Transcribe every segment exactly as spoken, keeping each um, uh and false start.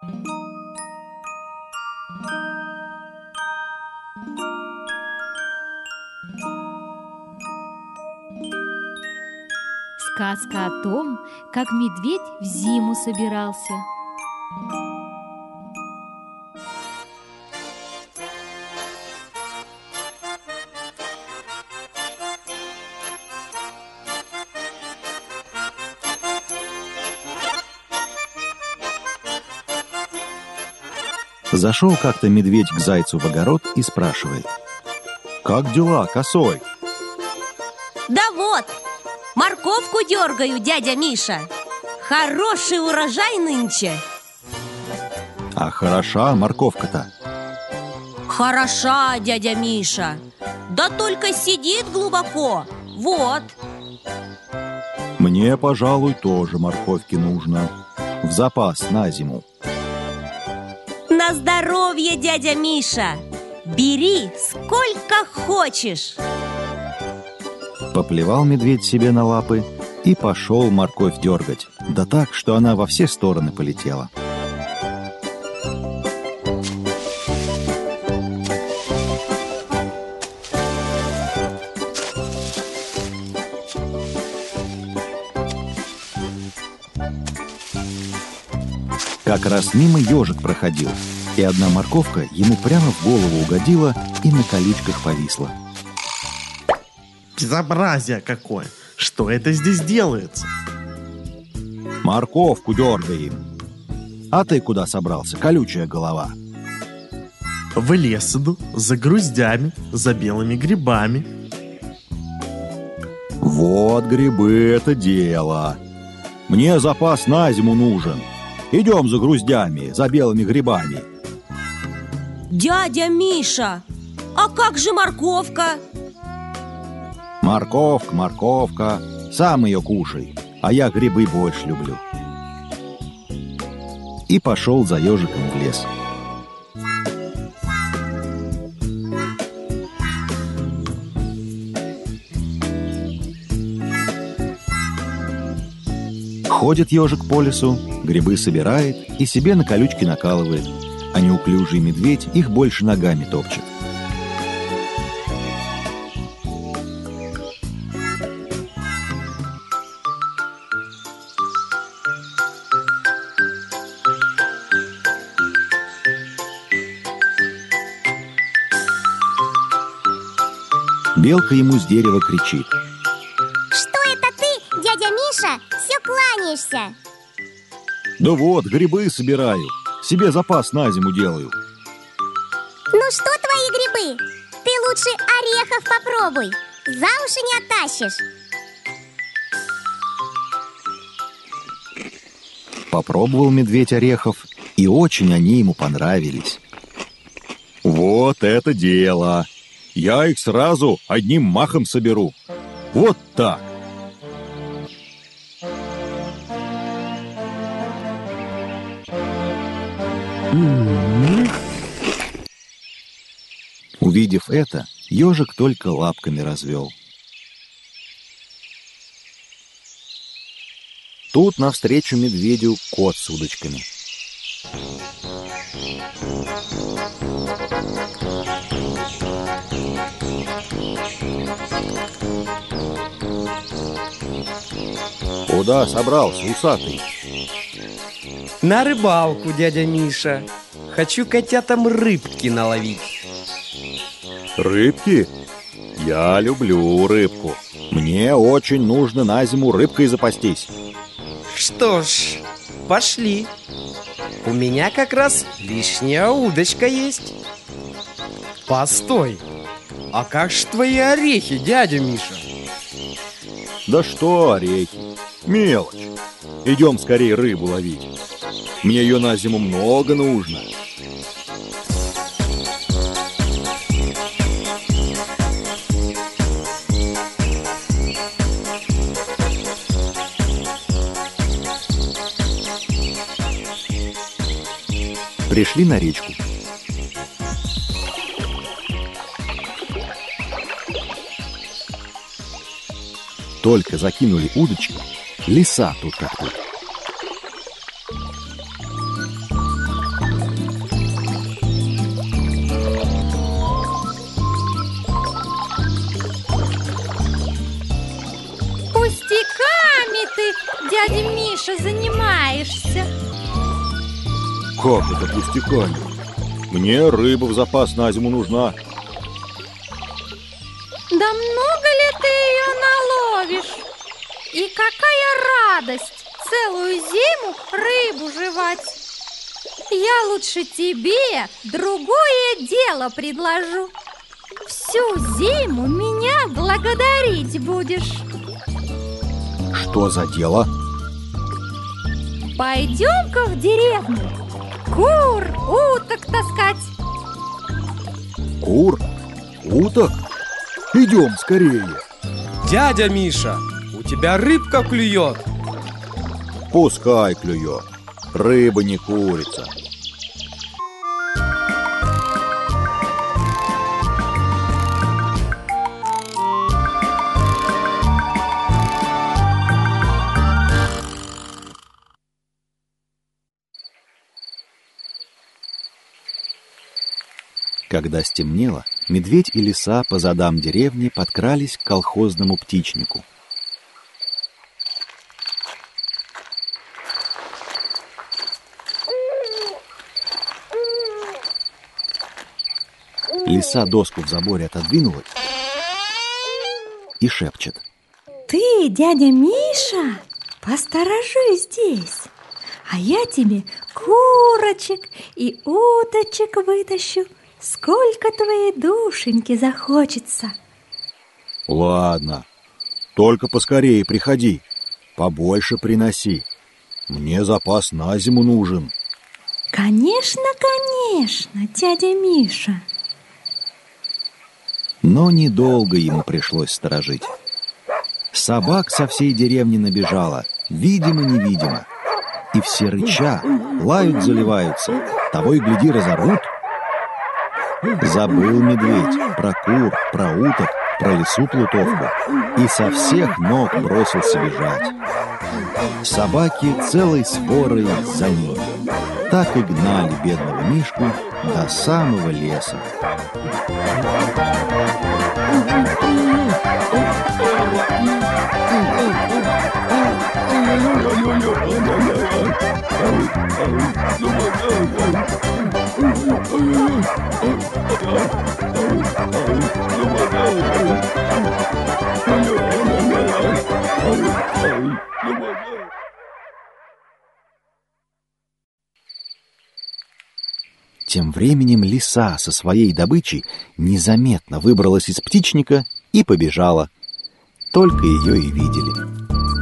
Сказка о том, как медведь в зиму собирался. Зашел как-то медведь к зайцу в огород и спрашивает: «Как дела, косой?» Да вот, морковку дергаю, дядя Миша. Хороший урожай нынче. А хороша морковка-то? Хороша, дядя Миша. Да только сидит глубоко. Вот. Мне, пожалуй, тоже морковки нужно. В запас на зиму. На здоровье, дядя Миша. Бери сколько хочешь. Поплевал медведь себе на лапы и пошел морковь дергать. Да так, что она во все стороны полетела. Как раз мимо ежик проходил, и одна морковка ему прямо в голову угодила и на колючках повисла. Безобразие какое! Что это здесь делается? Морковку дергаем. А ты куда собрался, колючая голова? В лес иду, за груздями, за белыми грибами. Вот грибы — это дело. Мне запас на зиму нужен. Идем за груздями, за белыми грибами. Дядя Миша, а как же морковка? Морковка, морковка, сам ее кушай, а я грибы больше люблю. И пошел за ежиком в лес. Ходит ежик по лесу, грибы собирает и себе на колючки накалывает, а неуклюжий медведь их больше ногами топчет. Белка ему с дерева кричит: «Что это ты, дядя Миша, все кланяешься?» «Да вот, грибы собираю, себе запас на зиму делаю». «Ну что твои грибы? Ты лучше орехов попробуй, за уши не оттащишь». Попробовал медведь орехов, и очень они ему понравились. «Вот это дело! Я их сразу одним махом соберу. Вот так!» Увидев это, ежик только лапками развел. Тут навстречу медведю кот с удочками. Куда собрался, усатый? На рыбалку, дядя Миша. Хочу котятам рыбки наловить. Рыбки? Я люблю рыбку. Мне очень нужно на зиму рыбкой запастись. Что ж, пошли. У меня как раз лишняя удочка есть. Постой, а как ж твои орехи, дядя Миша? Да что орехи? Мелочь. Идем скорее рыбу ловить. Мне ее на зиму много нужно. Пришли на речку. Только закинули удочки, лиса тут как тут. Как это пустяками? Мне рыба в запас на зиму нужна. Да много ли ты ее наловишь? И какая радость целую зиму рыбу жевать. Я лучше тебе другое дело предложу. Всю зиму меня благодарить будешь. Что за дело? Пойдем-ка в деревню кур, уток таскать. Кур? Уток? Идем скорее. Дядя Миша, у тебя рыбка клюет. Пускай клюет. Рыба не курица. Когда стемнело, медведь и лиса по задам деревни подкрались к колхозному птичнику. Лиса доску в заборе отодвинула и шепчет: Ты, дядя Миша, посторожи здесь, а я тебе курочек и уточек вытащу, сколько твоей душеньки захочется. Ладно, только поскорее приходи, побольше приноси. Мне запас на зиму нужен. Конечно, конечно, дядя Миша. Но недолго ему пришлось сторожить. Собак со всей деревни набежало, видимо-невидимо. И все рыча, лают, заливаются, того и гляди разорут. Забыл медведь про кур, про уток, про лису плутовку и со всех ног бросился бежать. Собаки целой сворой за ним. Так и гнали бедного Мишку до самого леса. Тем временем лиса со своей добычей незаметно выбралась из птичника и побежала. Только ее и видели.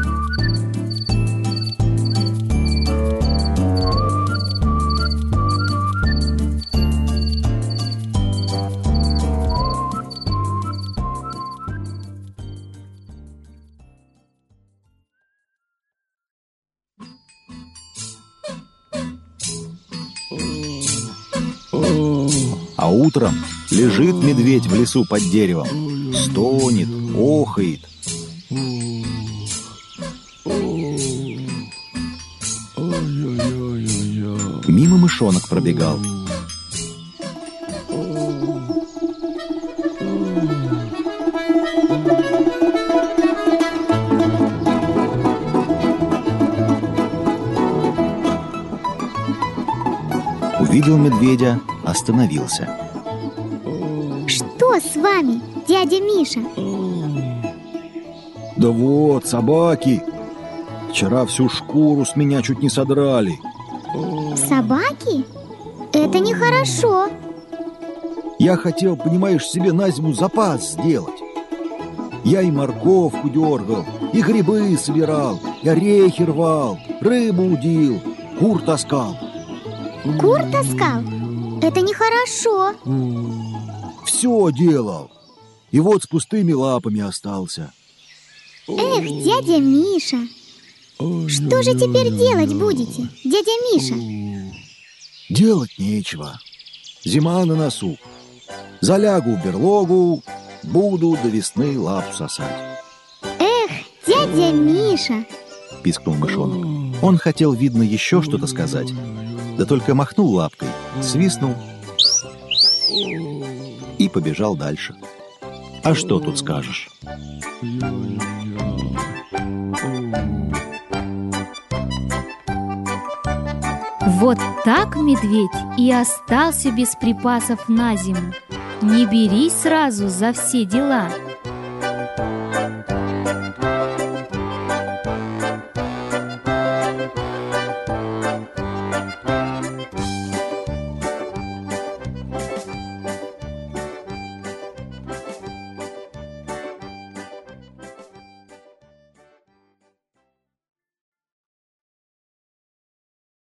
А утром лежит медведь в лесу под деревом, стонет, охает. Мимо мышонок пробегал. Увидел медведя, остановился. Что с вами, дядя Миша? Да вот, собаки. Вчера всю шкуру с меня чуть не содрали. Собаки? Это нехорошо. Я хотел, понимаешь, себе на зиму запас сделать. Я и морковку дергал, и грибы собирал, и орехи рвал, рыбу удил, кур таскал. Кур таскал? Это нехорошо. Все делал. И вот с пустыми лапами остался. Эх, дядя Миша, что же теперь делать будете, дядя Миша? Делать нечего. Зима на носу. Залягу в берлогу, буду до весны лапу сосать. Эх, дядя Миша, пискнул мышонок. Он хотел, видно, еще что-то сказать, да только махнул лапкой, свистнул и побежал дальше. А что тут скажешь? Вот так медведь и остался без припасов на зиму. Не берись сразу за все дела.